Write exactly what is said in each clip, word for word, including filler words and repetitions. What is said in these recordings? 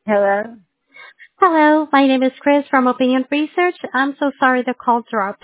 Hello? Hello, my name is Chris from Opinion Research. I'm so sorry the call dropped.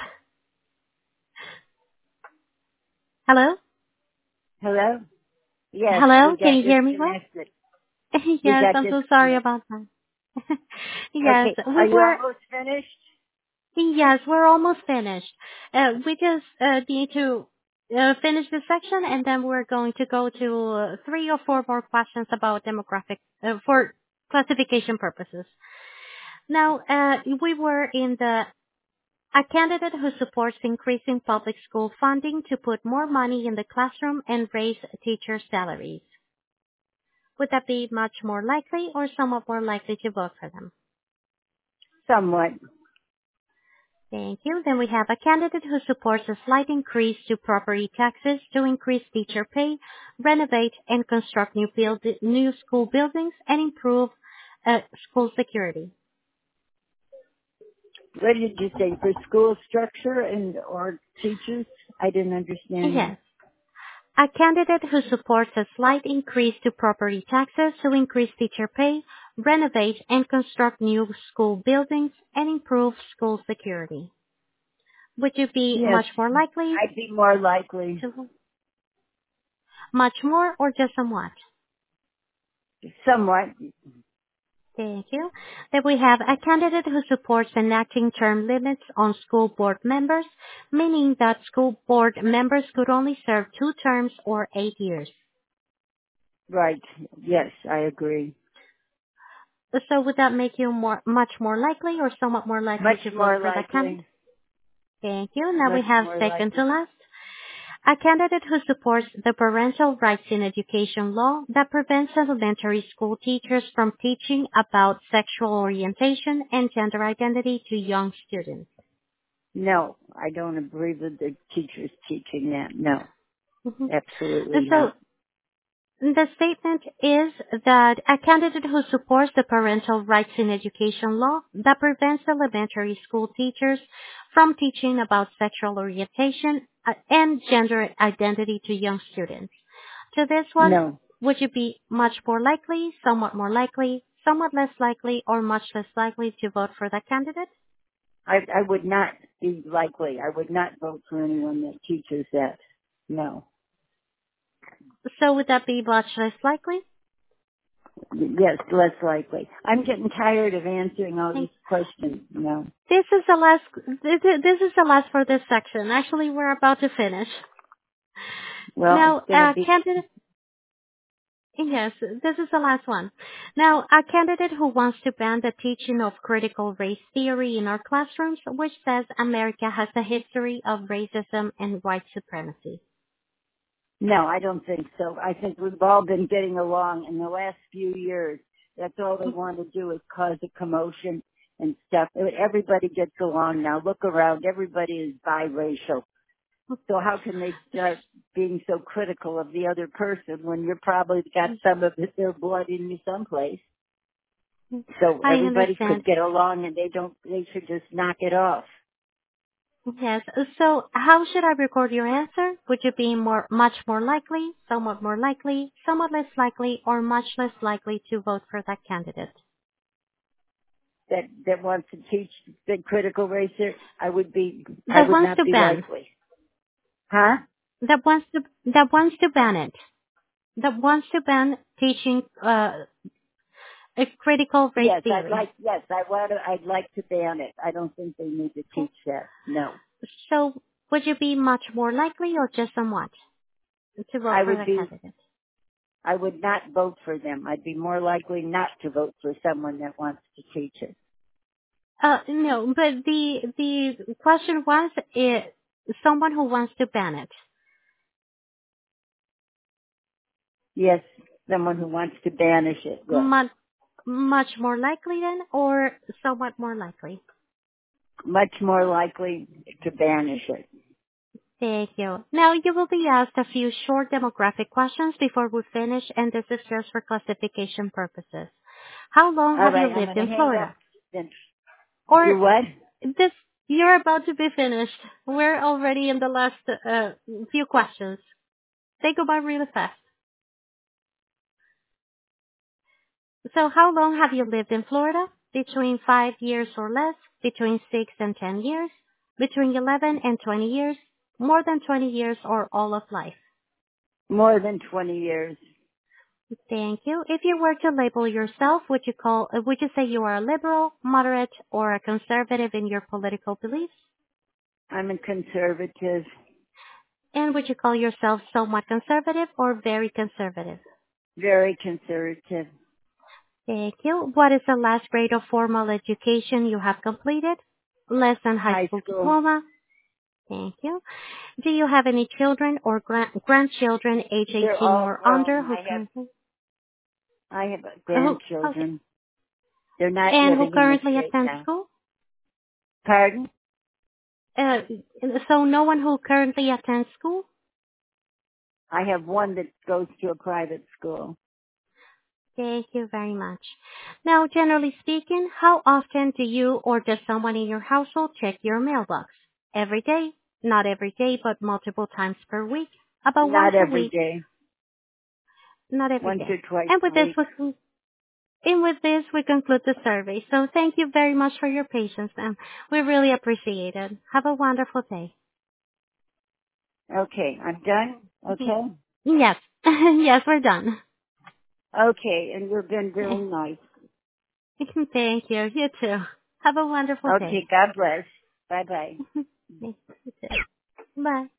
Hello? Hello? Yes, we Hello, can got you hear me well? disconnected. We Yes, got I'm so sorry disconnected. about that. Yes, Okay, we are you were, almost finished? yes, we're almost finished. Uh, we just uh, need to uh, finish this section and then we're going to go to uh, three or four more questions about demographic, uh, for classification purposes. Now, uh, we were in the a candidate who supports increasing public school funding to put more money in the classroom and raise teacher salaries. Would that be much more likely or somewhat more likely to vote for them? Somewhat. Thank you. Then we have a candidate who supports a slight increase to property taxes to increase teacher pay, renovate and construct new, build- new school buildings, and improve uh, school security. What did you say, for school structure and or teachers? I didn't understand that. Yes. A candidate who supports a slight increase to property taxes to increase teacher pay, renovate and construct new school buildings, and improve school security. Would you be Yes, much more likely I'd be more likely. to much more or just somewhat? Somewhat. Thank you. Then we have a candidate who supports enacting term limits on school board members, meaning that school board members could only serve two terms or eight years. Right. Yes, I agree. So would that make you more, much more likely or somewhat more likely Much to vote more for that candidate? likely. Thank you. Now we Much have more second likely. to last. A candidate who supports the parental rights in education law that prevents elementary school teachers from teaching about sexual orientation and gender identity to young students. No, I don't agree with the teachers teaching that. No, Mhm. absolutely So not. the statement is that a candidate who supports the parental rights in education law that prevents elementary school teachers from teaching about sexual orientation uh, and gender identity to young students. To this one, No. would you be much more likely, somewhat more likely, somewhat less likely, or much less likely to vote for that candidate? I, I would not be likely. I would not vote for anyone that teaches that. No. So would that be much less likely? Yes, less likely. I'm getting tired of answering all Okay. these questions. No. This is the last. This is this is the last for this section. Actually, we're about to finish. Well, it's Now, going to a be, candidate. Yes, this is the last one. Now, a candidate who wants to ban the teaching of critical race theory in our classrooms, which says America has a history of racism and white supremacy. no, I don't think so. I think we've all been getting along in the last few years. That's all they want to do is cause a commotion and stuff. Everybody gets along now. Look around. Everybody is biracial. So how can they start being so critical of the other person when you're probably got some of their blood in you someplace? So I everybody understand. could get along and they don't, they should just knock it off. Yes. So how should I record your answer? Would you be more, much more likely, somewhat more likely, somewhat less likely, or much less likely to vote for that candidate? That, that wants to teach the critical racer, I would be, I That would wants not to be ban. likely. Huh? That wants to that wants to ban it. That wants to ban teaching uh, a critical race Yes, I'd theory. like, yes, I want to, I'd like to ban it. I don't think they need to Okay. teach that. No. So would you be much more likely or just somewhat to vote I for would that be, candidate? I would not vote for them. I'd be more likely not to vote for someone that wants to teach it. Uh, no, but the the question was uh, someone who wants to ban it. Yes, someone who wants to banish it. Yes, Much much more likely then, or somewhat more likely? much more likely to banish it. Thank you. Now you will be asked a few short demographic questions before we finish, and this is just for classification purposes. How long All have you right, I'm lived going to in hang up. Florida? Then Or do what? this, you're about to be finished. We're already in the last uh, few questions. They go by really fast. So how long have you lived in Florida? Between five years or less, between six and ten years, between eleven and twenty years, more than twenty years, or all of life? More than twenty years. Thank you. If you were to label yourself, would you call, uh, would you say you are a liberal, moderate, or a conservative in your political beliefs? I'm a conservative. And would you call yourself somewhat conservative or very conservative? Very conservative. Thank you. What is the last grade of formal education you have completed? Less than high High school school. diploma? Thank you. Do you have any children or gran- grandchildren age They're eighteen all or under grown. who I have, currently, I have who, okay. grandchildren. They're not And who living in the currently state attend now. school? Pardon? Uh, so no one who currently attends school? I have one that goes to a private school. Thank you very much. Now, generally speaking, how often do you or does someone in your household check your mailbox? Every day? Not every day, but multiple times per week? About once Not a every week? day. Not every Once or day. twice And a with this, week. we, and with this, we conclude the survey. So thank you very much for your patience, ma'am. We really appreciate it. Have a wonderful day. Okay, I'm done? Mhm. Okay? Yes. Yes, we're done. Okay, and you've been very nice. Thank you. You too. Have a wonderful Okay, day. God bless. Bye bye. You too. Bye.